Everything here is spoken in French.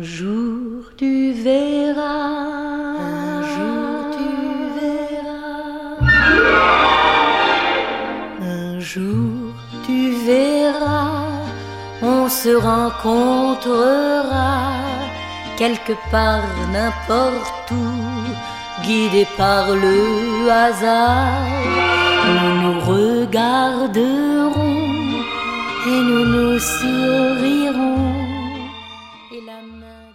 jour tu verras, un jour tu verras, un jour tu verras, on se rencontrera quelque part, n'importe où, guidés par le hasard. Nous nous regarderons et nous nous sourirons